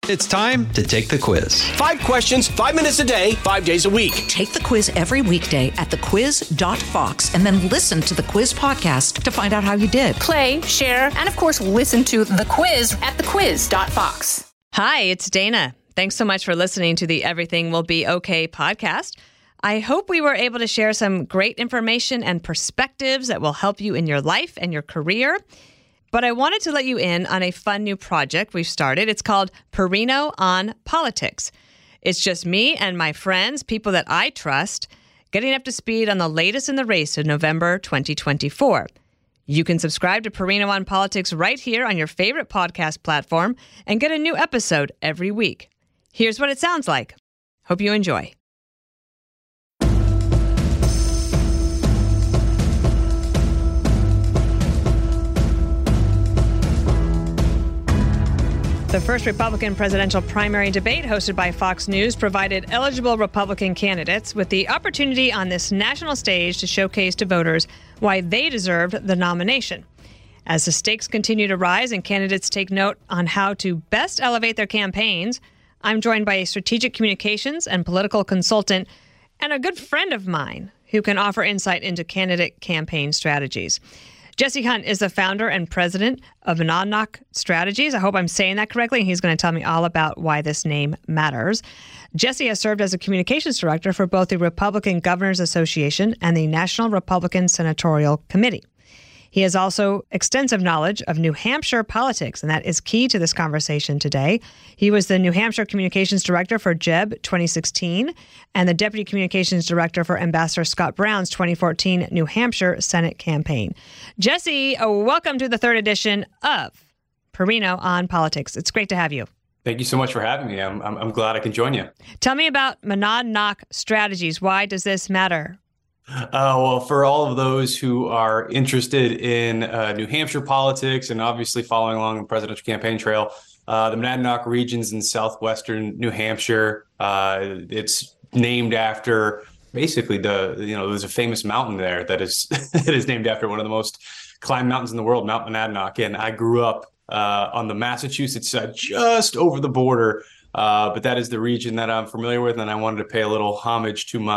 It's time to take the quiz. 5 questions, 5 minutes a day, 5 days a week. Take the quiz every weekday at thequiz.fox and then listen to the quiz podcast to find out how you did. Play, share, and of course, listen to the quiz at thequiz.fox. Hi, it's Dana. Thanks so much for listening to the Everything Will Be Okay podcast. I hope we were able to share some great information and perspectives that will help you in your life and your career. But I wanted to let you in on a fun new project we've started. It's called Perino on Politics. It's just me and my friends, people that I trust, getting up to speed on the latest in the race in November 2024. You can subscribe to Perino on Politics right here on your favorite podcast platform and get a new episode every week. Here's what it sounds like. Hope you enjoy. The first Republican presidential primary debate hosted by Fox News provided eligible Republican candidates with the opportunity on this national stage to showcase to voters why they deserved the nomination. As the stakes continue to rise and candidates take note on how to best elevate their campaigns, I'm joined by a strategic communications and political consultant and a good friend of mine who can offer insight into candidate campaign strategies. Jesse Hunt is the founder and president of Monadnock Strategies. I hope I'm saying that correctly. He's going to tell me all about why this name matters. Jesse has served as a communications director for both the Republican Governors Association and the National Republican Senatorial Committee. He has also extensive knowledge of New Hampshire politics, and that is key to this conversation today. He was the New Hampshire Communications Director for Jeb 2016 and the Deputy Communications Director for Ambassador Scott Brown's 2014 New Hampshire Senate campaign. Jesse, welcome to the third edition of Perino on Politics. It's great to have you. Thank you so much for having me. I'm glad I can join you. Tell me about Monadnock Strategies. Why does this matter? Well, for all of those who are interested in New Hampshire politics and obviously following along the presidential campaign trail, the Monadnock regions in southwestern New Hampshire, it's named after basically there's a famous mountain there that is that is named after one of the most climbed mountains in the world, Mount Monadnock. And I grew up on the Massachusetts side, just over the border, but that is the region that I'm familiar with, and I wanted to pay a little homage to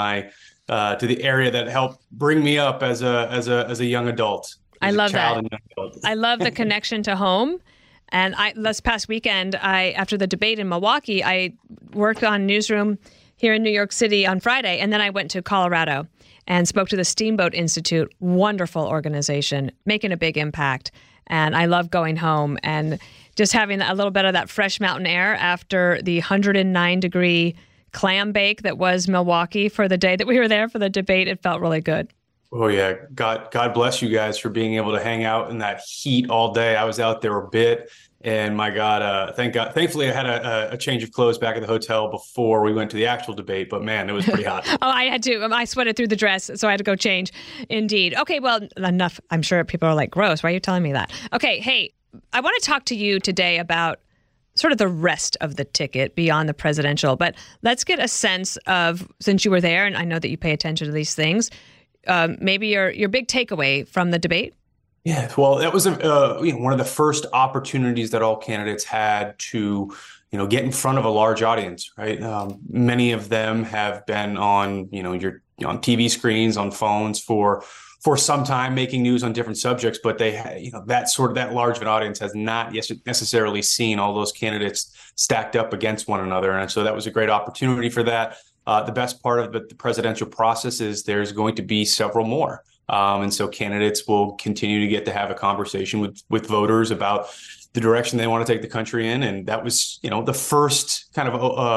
to the area that helped bring me up as a young adult. I love that. I love the connection to home. And this past weekend, after the debate in Milwaukee, I worked on Newsroom here in New York City on Friday, and then I went to Colorado and spoke to the Steamboat Institute. Wonderful organization, making a big impact. And I love going home and just having a little bit of that fresh mountain air after the 109-degree clam bake that was Milwaukee for the day that we were there for the debate. It felt really good. Oh yeah. God bless you guys for being able to hang out in that heat all day. I was out there a bit, and my God, thankfully I had a change of clothes back at the hotel before we went to the actual debate, but man, it was pretty hot. Oh, I had to. I sweated through the dress, so I had to go change. Indeed. Okay, well, enough. I'm sure people are like, gross. Why are you telling me that? Okay, hey, I want to talk to you today about sort of the rest of the ticket beyond the presidential. But let's get a sense of, since you were there, and I know that you pay attention to these things, maybe your big takeaway from the debate. Yeah, well, that was one of the first opportunities that all candidates had to, get in front of a large audience, right? Many of them have been on, on TV screens, on phones for some time, making news on different subjects, but they, that large of an audience has not necessarily seen all those candidates stacked up against one another. And so that was a great opportunity for that. The best part of the presidential process is there's going to be several more. And so candidates will continue to get to have a conversation with voters about the direction they want to take the country in. And that was, the first kind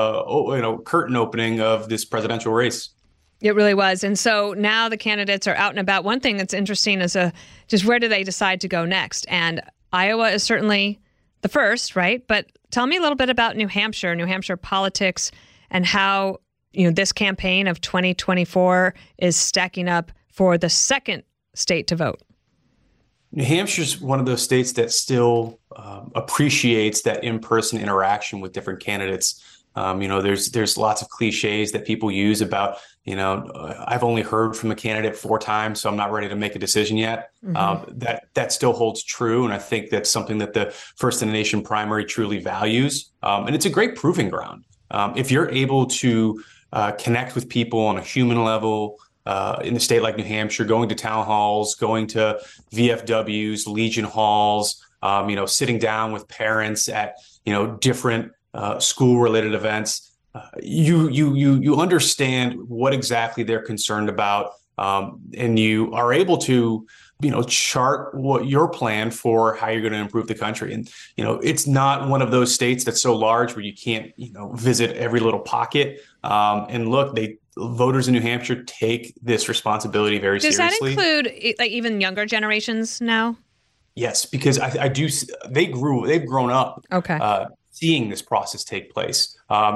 of, curtain opening of this presidential race. It really was. And so now the candidates are out and about. One thing that's interesting is just where do they decide to go next? And Iowa is certainly the first, right? But tell me a little bit about New Hampshire politics, and how this campaign of 2024 is stacking up for the second state to vote. New Hampshire's one of those states that still appreciates that in-person interaction with different candidates. There's lots of cliches that people use about, I've only heard from a candidate 4 times, so I'm not ready to make a decision yet. That still holds true. And I think that's something that the First in the Nation primary truly values. And it's a great proving ground. If you're able to connect with people on a human level, in a state like New Hampshire, going to town halls, going to VFWs, Legion halls, sitting down with parents at, different school-related events, you understand what exactly they're concerned about, and you are able to, chart what your plan for how you're going to improve the country. And, it's not one of those states that's so large where you can't, visit every little pocket. And look, voters in New Hampshire take this responsibility very seriously. Does that include like even younger generations now? Yes, because they've grown up. Okay. Seeing this process take place.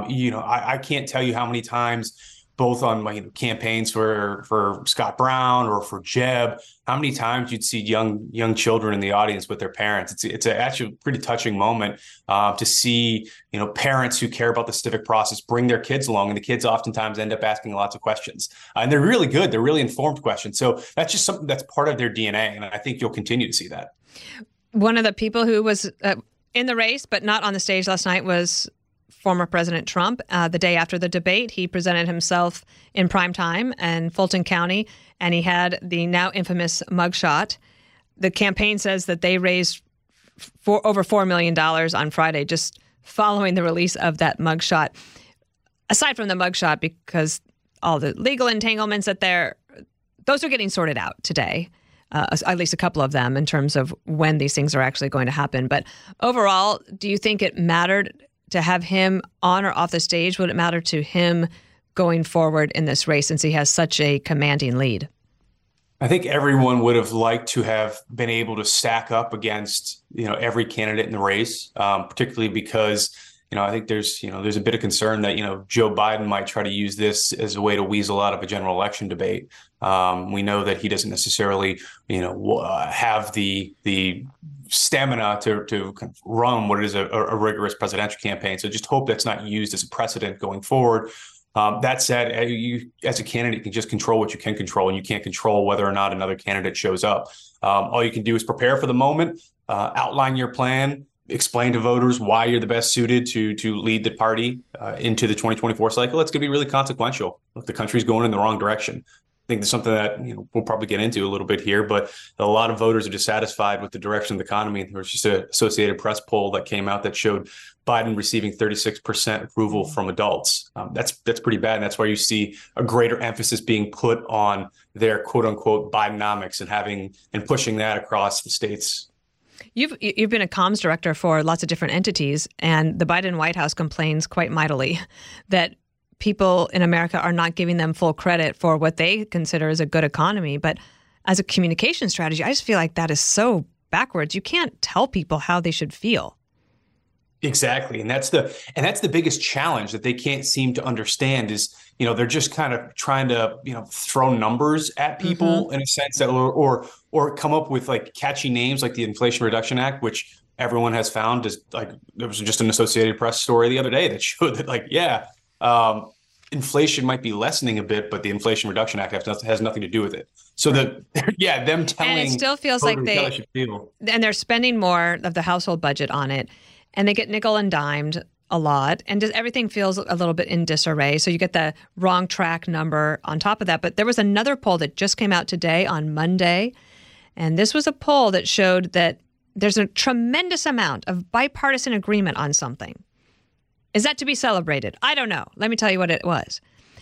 I can't tell you how many times, both on my campaigns for Scott Brown or for Jeb, how many times you'd see young children in the audience with their parents. It's actually a pretty touching moment to see parents who care about the civic process bring their kids along, and the kids oftentimes end up asking lots of questions, and they're really good. They're really informed questions. So that's just something that's part of their DNA, and I think you'll continue to see that. One of the people who was in the race but not on the stage last night was former President Trump. The day after the debate, he presented himself in prime time in Fulton County, and he had the now infamous mugshot. The campaign says that they raised over $4 million on Friday just following the release of that mugshot. Aside from the mugshot, because all the legal entanglements those are getting sorted out today. At least a couple of them in terms of when these things are actually going to happen. But overall, do you think it mattered to have him on or off the stage? Would it matter to him going forward in this race since he has such a commanding lead? I think everyone would have liked to have been able to stack up against, every candidate in the race, particularly because, I think there's a bit of concern that, Joe Biden might try to use this as a way to weasel out of a general election debate. We know that he doesn't necessarily, have the stamina to kind of run what is a rigorous presidential campaign. So just hope that's not used as a precedent going forward. That said, you as a candidate can just control what you can control, and you can't control whether or not another candidate shows up. All you can do is prepare for the moment, outline your plan, explain to voters why you're the best suited to lead the party into the 2024 cycle. It's going to be really consequential. Look, the country's going in the wrong direction. I think there's something that we'll probably get into a little bit here, but a lot of voters are dissatisfied with the direction of the economy. There was just an Associated Press poll that came out that showed Biden receiving 36% approval from adults. That's pretty bad, and that's why you see a greater emphasis being put on their quote unquote Bidenomics and pushing that across the states. You've been a comms director for lots of different entities, and the Biden White House complains quite mightily that people in America are not giving them full credit for what they consider as a good economy. But as a communication strategy, I just feel like that is so backwards. You can't tell people how they should feel. Exactly. And that's the biggest challenge that they can't seem to understand is, they're just kind of trying to, throw numbers at people in a sense that, or come up with like catchy names like the Inflation Reduction Act, which everyone has found is like, there was just an Associated Press story the other day that showed that inflation might be lessening a bit, but the Inflation Reduction Act has nothing to do with it. So them telling, and it still feels like and they're spending more of the household budget on it, and they get nickel and dimed a lot, and everything feels a little bit in disarray. So you get the wrong track number on top of that. But there was another poll that just came out today on Monday, and this was a poll that showed that there's a tremendous amount of bipartisan agreement on something. Is that to be celebrated? I don't know. Let me tell you what it was.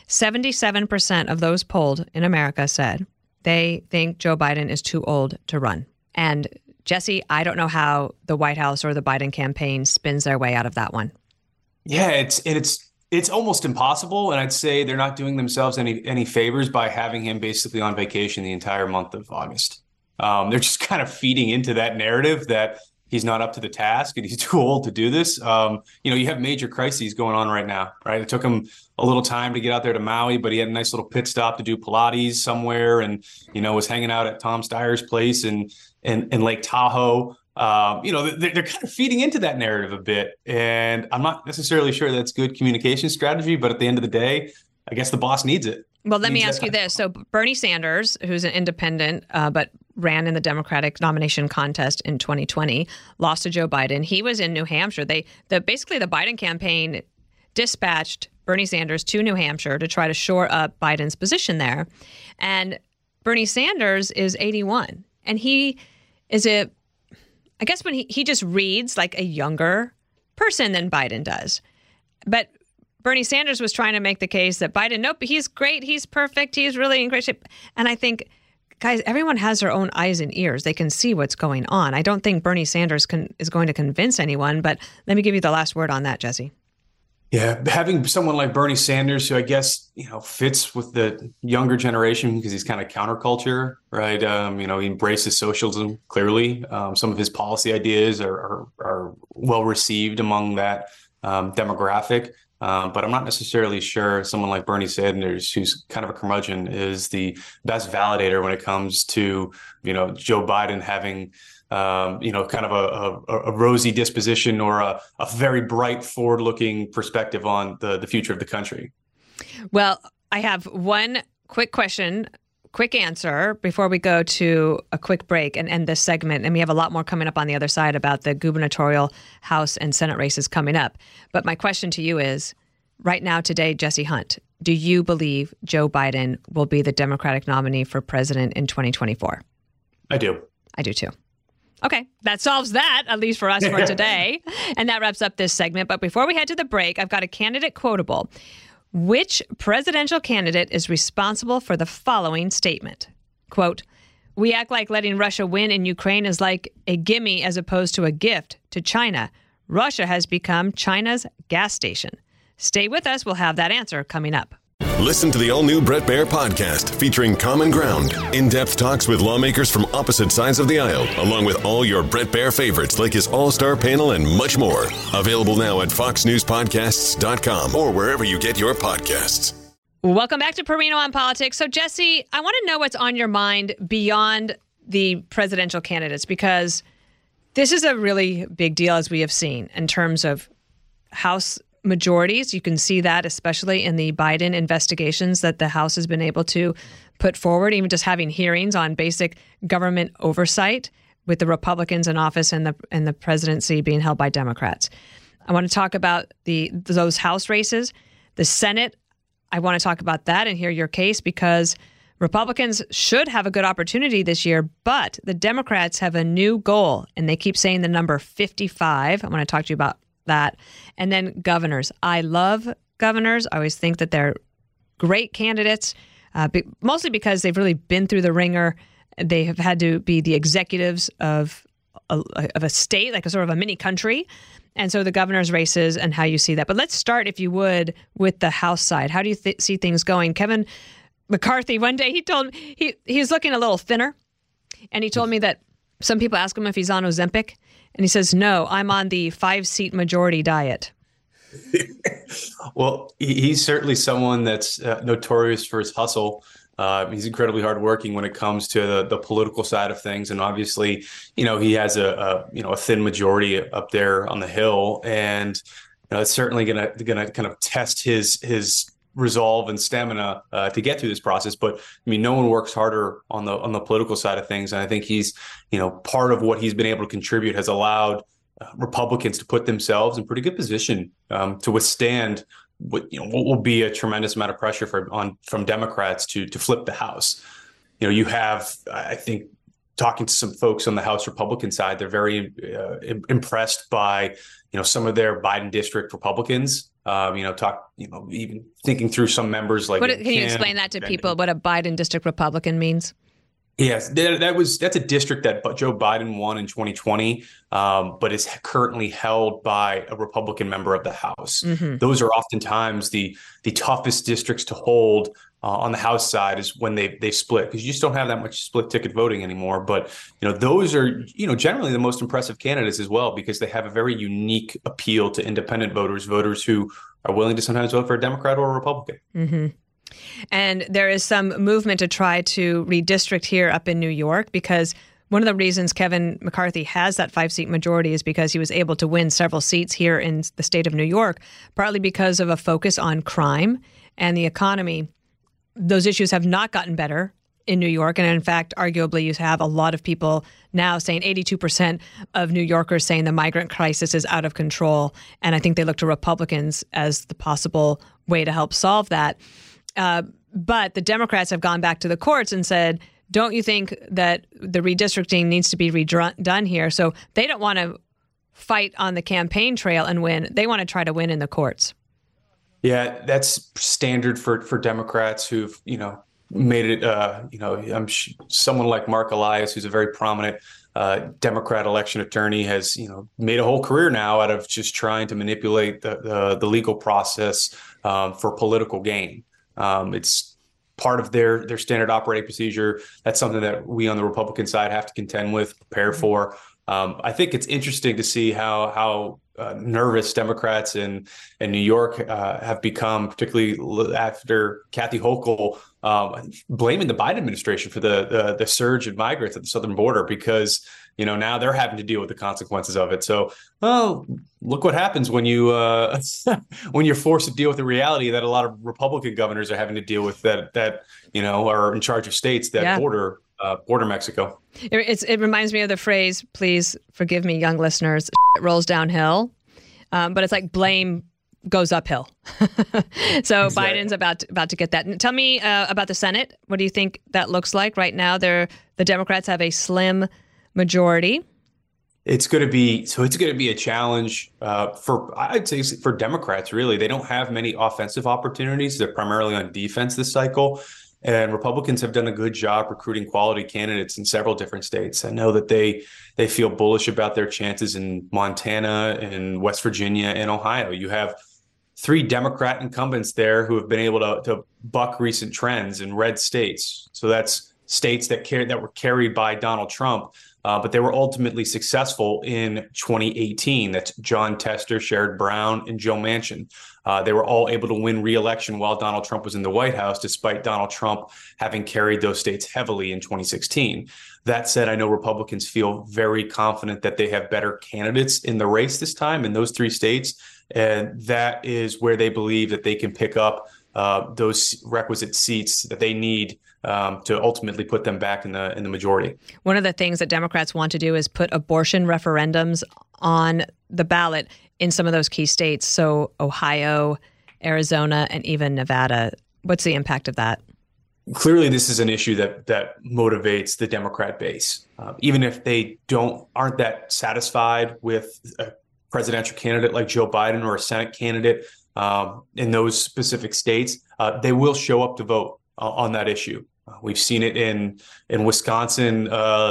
77% of those polled in America said they think Joe Biden is too old to run. And Jesse, I don't know how the White House or the Biden campaign spins their way out of that one. Yeah, it's almost impossible. And I'd say they're not doing themselves any favors by having him basically on vacation the entire month of August. They're just kind of feeding into that narrative that he's not up to the task and he's too old to do this. You have major crises going on right now, right? It took him a little time to get out there to Maui, but he had a nice little pit stop to do Pilates somewhere, and was hanging out at Tom Steyer's place in Lake Tahoe. they're kind of feeding into that narrative a bit. And I'm not necessarily sure that's good communication strategy, but at the end of the day, I guess the boss needs it. Well, let me ask you this. So Bernie Sanders, who's an independent, but ran in the Democratic nomination contest in 2020, lost to Joe Biden. He was in New Hampshire. Basically the Biden campaign dispatched Bernie Sanders to New Hampshire to try to shore up Biden's position there. And Bernie Sanders is 81. And he is I guess when he just reads like a younger person than Biden does. But Bernie Sanders was trying to make the case that Biden, nope, he's great, he's perfect, he's really in great shape. And I think, guys, everyone has their own eyes and ears. They can see what's going on. I don't think Bernie Sanders is going to convince anyone, but let me give you the last word on that, Jesse. Yeah, having someone like Bernie Sanders, who I guess, fits with the younger generation because he's kind of counterculture, right? He embraces socialism, clearly. Some of his policy ideas are well received among that demographic. But I'm not necessarily sure someone like Bernie Sanders, who's kind of a curmudgeon, is the best validator when it comes to, Joe Biden having, kind of a rosy disposition or a very bright forward-looking perspective on the future of the country. Well, I have one quick question, quick answer before we go to a quick break and end this segment. And we have a lot more coming up on the other side about the gubernatorial House and Senate races coming up. But my question to you is, right now, today, Jesse Hunt, do you believe Joe Biden will be the Democratic nominee for president in 2024? I do. I do too. Okay, that solves that, at least for us for today. And that wraps up this segment. But before we head to the break, I've got a candidate quotable. Which presidential candidate is responsible for the following statement? Quote, "We act like letting Russia win in Ukraine is like a gimme as opposed to a gift to China. Russia has become China's gas station." Stay with us. We'll have that answer coming up. Listen to the all-new Bret Baier podcast featuring Common Ground, in-depth talks with lawmakers from opposite sides of the aisle, along with all your Bret Baier favorites like his all-star panel and much more. Available now at foxnewspodcasts.com or wherever you get your podcasts. Welcome back to Perino on Politics. So, Jesse, I want to know what's on your mind beyond the presidential candidates, because this is a really big deal, as we have seen, in terms of House majorities. You can see that especially in the Biden investigations that the House has been able to put forward, even just having hearings on basic government oversight with the Republicans in office and the presidency being held by Democrats. I want to talk about those House races. The Senate, I want to talk about that and hear your case, because Republicans should have a good opportunity this year, but the Democrats have a new goal, and they keep saying the number 55. I want to talk to you about that. And then governors. I love governors. I always think that they're great candidates, mostly because they've really been through the ringer. They have had to be the executives of a state, like a sort of a mini country. And so the governor's races and how you see that. But let's start, if you would, with the House side. How do you see things going? Kevin McCarthy, one day he told me he's looking a little thinner. And he told me that some people ask him if he's on Ozempic. And he says, no, I'm on the 5-seat majority diet. Well, he's certainly someone that's notorious for his hustle. He's incredibly hardworking when it comes to the political side of things. And obviously, he has a thin majority up there on the Hill. And it's certainly going to kind of test his resolve and stamina to get through this process. But I mean, no one works harder on the political side of things. And I think he's, part of what he's been able to contribute has allowed Republicans to put themselves in pretty good position to withstand what will be a tremendous amount of pressure from Democrats to flip the House. You have, I think, talking to some folks on the House Republican side, they're very impressed by some of their Biden district Republicans. Even thinking through some members like. Can you explain that to people? What a Biden district Republican means? Yes, that's a district that Joe Biden won in 2020, but is currently held by a Republican member of the House. Mm-hmm. Those are oftentimes the toughest districts to hold on the House side, is when they split, because you just don't have that much split ticket voting anymore. But those are generally the most impressive candidates as well, because they have a very unique appeal to independent voters who are willing to sometimes vote for a Democrat or a Republican. Mm-hmm. And there is some movement to try to redistrict here up in New York, because One of the reasons Kevin McCarthy has that 5-seat majority is because he was able to win several seats here in the state of New York, partly because of a focus on crime and the economy. Those issues have not gotten better in New York. And in fact, arguably, you have a lot of people now saying 82% of New Yorkers saying the migrant crisis is out of control. And I think they look to Republicans as the possible way to help solve that. But the Democrats have gone back to the courts and said, don't you think that the redistricting needs to be redone here? So they don't want to fight on the campaign trail and win. They want to try to win in the courts. Yeah, that's standard for Democrats who've, made it, someone like Mark Elias, who's a very prominent Democrat election attorney, has, made a whole career now out of just trying to manipulate the legal process for political gain. It's part of their standard operating procedure. That's something that we on the Republican side have to contend with, prepare for. I think it's interesting to see how nervous Democrats in New York have become, particularly after Kathy Hochul blaming the Biden administration for the surge in migrants at the southern border, because now they're having to deal with the consequences of it. So, look what happens when you when you're forced to deal with the reality that a lot of Republican governors are having to deal with, that are in charge of states that border Mexico. It reminds me of the phrase, please forgive me, young listeners, it rolls downhill. But it's like blame goes uphill. So exactly. Biden's about to get that. And tell me about the Senate. What do you think that looks like right now? The Democrats have a slim majority. It's going to be a challenge I'd say for Democrats, really. They don't have many offensive opportunities. They're primarily on defense this cycle. And Republicans have done a good job recruiting quality candidates in several different states. I know that they feel bullish about their chances in Montana and West Virginia and Ohio. You have 3 Democrat incumbents there who have been able to buck recent trends in red states. So that's states that were carried by Donald Trump, but they were ultimately successful in 2018. That's John Tester, Sherrod Brown, and Joe Manchin. They were all able to win re-election while Donald Trump was in the White House, despite Donald Trump having carried those states heavily in 2016. That said, I know Republicans feel very confident that they have better candidates in the race this time in those 3 states. And that is where they believe that they can pick up those requisite seats that they need to ultimately put them back in the majority. One of the things that Democrats want to do is put abortion referendums on the ballot in some of those key states. So Ohio, Arizona, and even Nevada. What's the impact of that? Clearly, this is an issue that motivates the Democrat base. Even if they aren't that satisfied with a presidential candidate like Joe Biden or a Senate candidate in those specific states, they will show up to vote on that issue. We've seen it in Wisconsin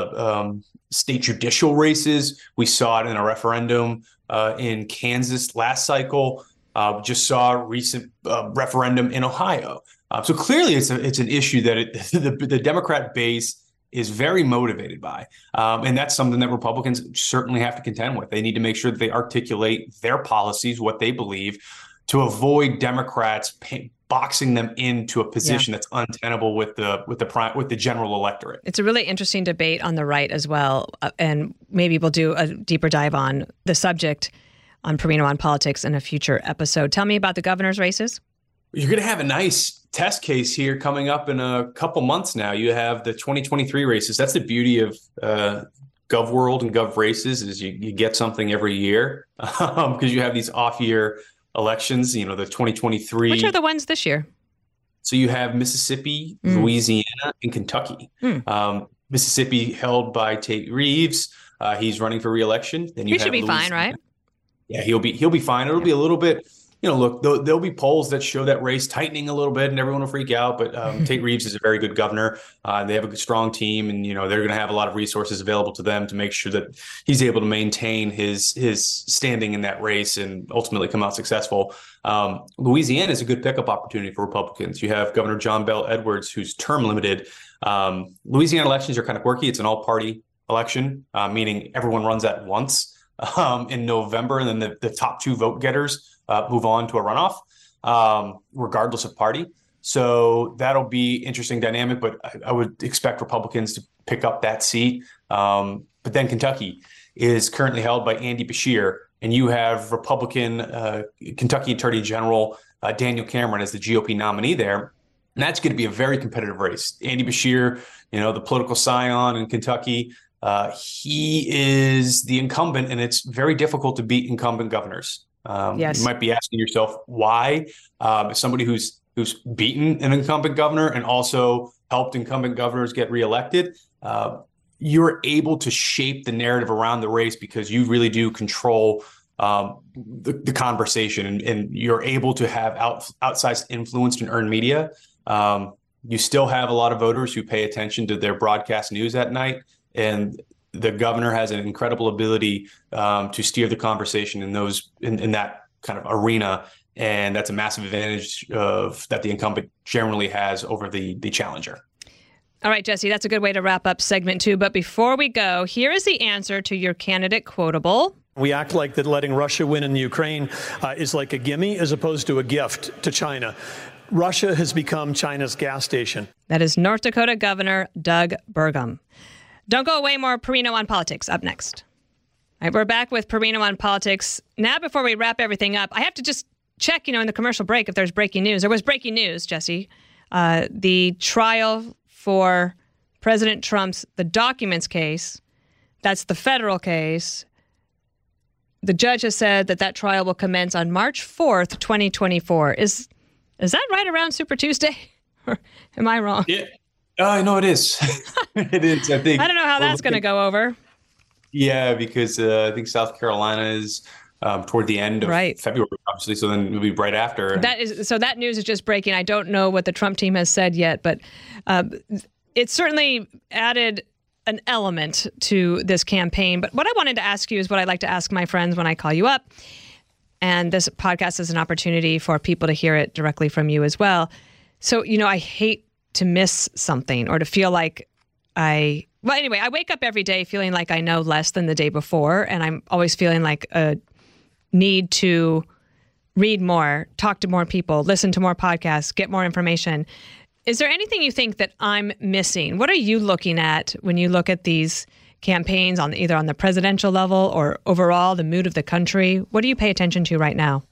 state judicial races. We saw it in a referendum in Kansas last cycle. Just saw a recent referendum in Ohio. So clearly, it's an issue that the Democrat base is very motivated by, and that's something that Republicans certainly have to contend with. They need to make sure that they articulate their policies, what they believe, to avoid Democrats boxing them into a position that's untenable with the general electorate. It's a really interesting debate on the right as well, and maybe we'll do a deeper dive on the subject on Perino on Politics in a future episode. Tell me about the governor's races. You're going to have a nice test case here coming up in a couple months now. You have the 2023 races. That's the beauty of GovWorld and Gov races, is you get something every year because you have these off-year elections, the 2023. Which are the ones this year? So you have Mississippi, Louisiana, and Kentucky. Mississippi held by Tate Reeves. He's running for re-election. Then he should be fine, right? Yeah, he'll be fine. It'll be a little bit, look, there'll be polls that show that race tightening a little bit and everyone will freak out. But Tate Reeves is a very good governor. They have a strong team, and, they're going to have a lot of resources available to them to make sure that he's able to maintain his standing in that race and ultimately come out successful. Louisiana is a good pickup opportunity for Republicans. You have Governor John Bel Edwards, who's term limited. Louisiana elections are kind of quirky. It's an all-party election, meaning everyone runs at once in November, and then the top 2 vote getters move on to a runoff, regardless of party. So that'll be interesting dynamic, but I would expect Republicans to pick up that seat. But then Kentucky is currently held by Andy Beshear, and you have Republican Kentucky Attorney General Daniel Cameron as the GOP nominee there. And that's going to be a very competitive race. Andy Beshear, the political scion in Kentucky, he is the incumbent, and it's very difficult to beat incumbent governors. Yes. You might be asking yourself why. Somebody who's beaten an incumbent governor and also helped incumbent governors get reelected, you're able to shape the narrative around the race because you really do control the conversation, and you're able to have outsized influence in earned media. You still have a lot of voters who pay attention to their broadcast news at night, and the governor has an incredible ability to steer the conversation in that kind of arena, and that's a massive advantage that the incumbent generally has over the challenger. All right, Jesse, that's a good way to wrap up segment 2. But before we go, here is the answer to your candidate quotable. We act like that letting Russia win in the Ukraine is like a gimme as opposed to a gift to China. Russia has become China's gas station. That is North Dakota Governor Doug Burgum. Don't go away, more Perino on Politics up next. All right, we're back with Perino on Politics. Now, before we wrap everything up, I have to just check, in the commercial break if there's breaking news. There was breaking news, Jesse. The trial for President Trump's The Documents case, that's the federal case. The judge has said that trial will commence on March 4th, 2024. Is that right around Super Tuesday? Or am I wrong? Yeah. No, it is. It is. I think. I don't know how that's going to go over. Yeah, because I think South Carolina is toward the end of February, obviously. So then it'll be right after. That news is just breaking. I don't know what the Trump team has said yet, but it certainly added an element to this campaign. But what I wanted to ask you is what I like to ask my friends when I call you up. And this podcast is an opportunity for people to hear it directly from you as well. So, I hate to miss something or to feel like I wake up every day feeling like I know less than the day before. And I'm always feeling like a need to read more, talk to more people, listen to more podcasts, get more information. Is there anything you think that I'm missing? What are you looking at when you look at these campaigns either on the presidential level or overall the mood of the country? What do you pay attention to right now?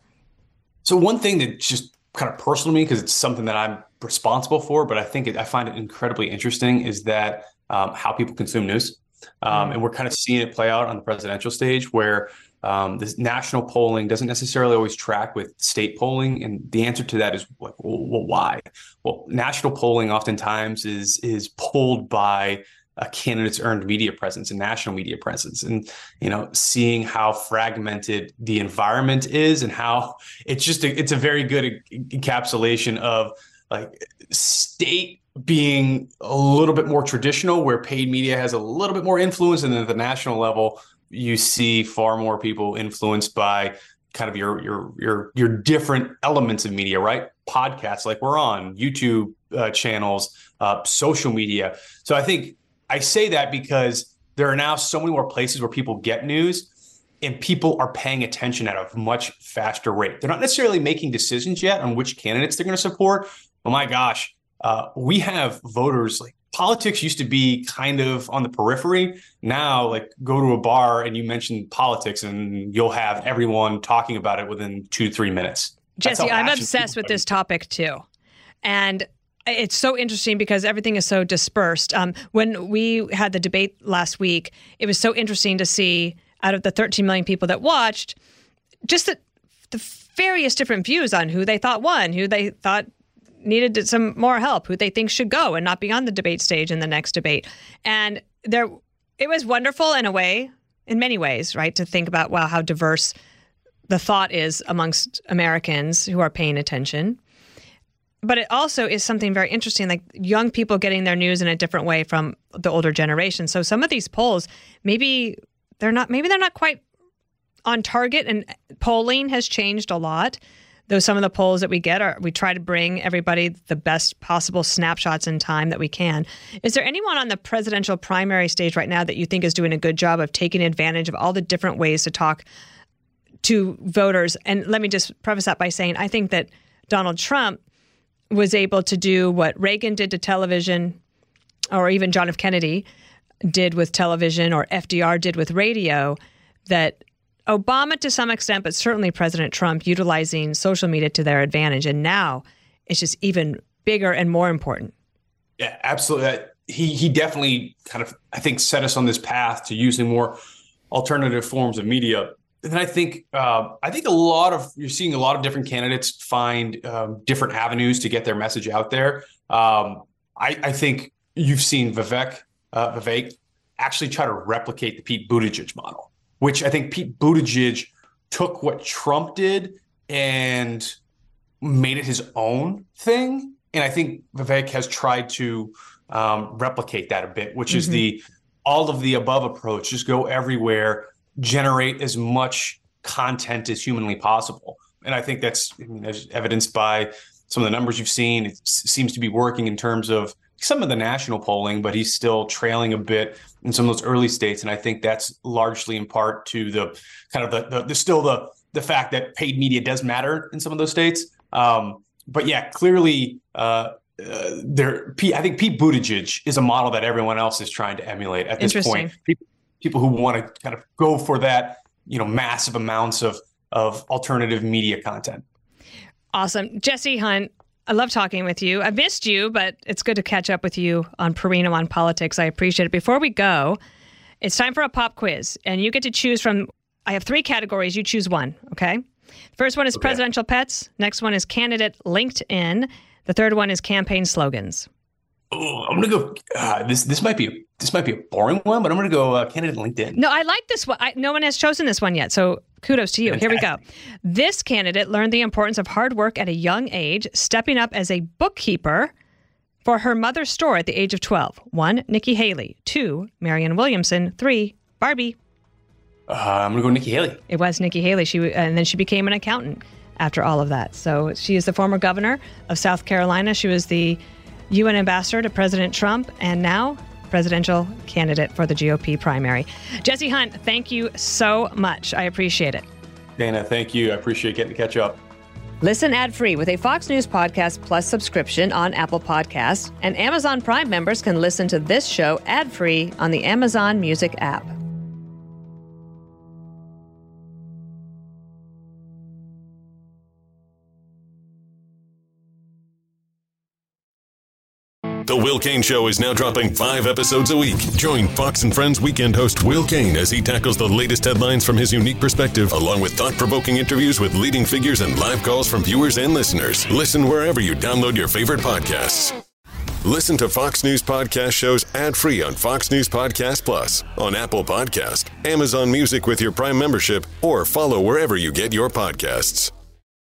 So one thing that's just kind of personal to me, because it's something that I'm responsible for, but I find it incredibly interesting, is that how people consume news. And we're kind of seeing it play out on the presidential stage where this national polling doesn't necessarily always track with state polling. And the answer to that is, well, why? Well, national polling oftentimes is pulled by a candidate's earned media presence and national media presence, and seeing how fragmented the environment is and how it's a very good encapsulation of like state being a little bit more traditional, where paid media has a little bit more influence, and then at the national level you see far more people influenced by kind of your different elements of media, right? Podcasts like we're on, YouTube channels, social media. So I think I say that because there are now so many more places where people get news, and people are paying attention at a much faster rate. They're not necessarily making decisions yet on which candidates they're going to support. Oh my gosh, we have voters. Like, politics used to be kind of on the periphery. Now, like, go to a bar and you mention politics and you'll have everyone talking about it within 2-3 minutes. Jesse, I'm obsessed with this topic too. And it's so interesting because everything is so dispersed. When we had the debate last week, it was so interesting to see, out of the 13 million people that watched, just the various different views on who they thought won, who they thought needed some more help, who they think should go and not be on the debate stage in the next debate. And it was wonderful in many ways, right, to think about, wow, how diverse the thought is amongst Americans who are paying attention. But it also is something very interesting, like young people getting their news in a different way from the older generation. So some of these polls, maybe they're not quite on target, and polling has changed a lot. Though some of the polls that we get we try to bring everybody the best possible snapshots in time that we can. Is there anyone on the presidential primary stage right now that you think is doing a good job of taking advantage of all the different ways to talk to voters? And let me just preface that by saying, I think that Donald Trump was able to do what Reagan did to television or even John F. Kennedy did with television, or FDR did with radio, that Obama to some extent, but certainly President Trump, utilizing social media to their advantage. And now it's just even bigger and more important. Yeah, absolutely. He definitely kind of, I think, set us on this path to using more alternative forms of media. And I think you're seeing a lot of different candidates find different avenues to get their message out there. I think you've seen Vivek actually try to replicate the Pete Buttigieg model, which I think Pete Buttigieg took what Trump did and made it his own thing. And I think Vivek has tried to replicate that a bit, which is the all of the above approach. Just go everywhere, generate as much content as humanly possible. And I think that's, as evidenced by some of the numbers you've seen. It seems to be working in terms of some of the national polling, but he's still trailing a bit in some of those early states. And I think that's largely in part to the kind of the fact that paid media does matter in some of those states. But yeah, clearly, I think Pete Buttigieg is a model that everyone else is trying to emulate at this point. People who want to kind of go for that, massive amounts of alternative media content. Awesome. Jesse Hunt, I love talking with you. I've missed you, but it's good to catch up with you on Perino on Politics. I appreciate it. Before we go, it's time for a pop quiz, and you get to choose from, I have 3 categories. You choose one, okay? First one is presidential pets. Next one is candidate LinkedIn. The third one is campaign slogans. Oh, I'm going to go, this might be a boring one, but I'm going to go candidate LinkedIn. No, I like this one. No one has chosen this one yet, so kudos to you. Fantastic. Here we go. This candidate learned the importance of hard work at a young age, stepping up as a bookkeeper for her mother's store at the age of 12. 1, Nikki Haley. 2, Marianne Williamson. 3, Barbie. I'm going to go Nikki Haley. It was Nikki Haley. And then she became an accountant after all of that. So she is the former governor of South Carolina. She was the UN ambassador to President Trump, and now presidential candidate for the GOP primary. Jesse Hunt, thank you so much. I appreciate it. Dana, thank you. I appreciate getting to catch up. Listen ad-free with a Fox News Podcast Plus subscription on Apple Podcasts, and Amazon Prime members can listen to this show ad-free on the Amazon Music app. The Will Cain Show is now dropping 5 episodes a week. Join Fox & Friends weekend host Will Cain as he tackles the latest headlines from his unique perspective, along with thought-provoking interviews with leading figures and live calls from viewers and listeners. Listen wherever you download your favorite podcasts. Listen to Fox News podcast shows ad-free on Fox News Podcast Plus, on Apple Podcast, Amazon Music with your Prime membership, or follow wherever you get your podcasts.